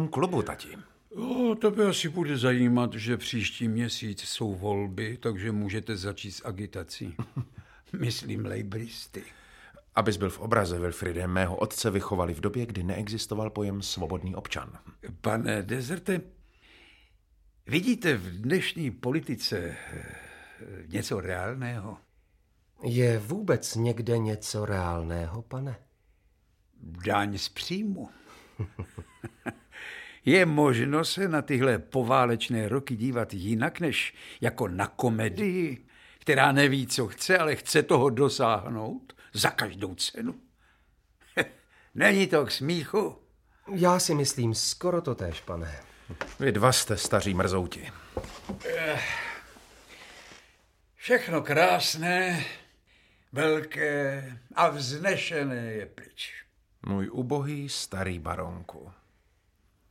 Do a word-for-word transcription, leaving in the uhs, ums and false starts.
mém klubu, tati. O, tebe asi bude zajímat, že příští měsíc jsou volby, takže můžete začít s agitací. Myslím lejbristy. Abys byl v obraze, Wilfride, mého otce vychovali v době, kdy neexistoval pojem svobodný občan. Pane Deserte, vidíte v dnešní politice něco reálného? Je vůbec někde něco reálného, pane? Daň z příjmu. Je možno se na tyhle poválečné roky dívat jinak, než jako na komedii, která neví, co chce, ale chce toho dosáhnout za každou cenu. Není to k smíchu? Já si myslím skoro totéž, pane. Vy dva jste staří mrzouti. Všechno krásné, velké a vznešené je pryč. Můj ubohý starý baronku.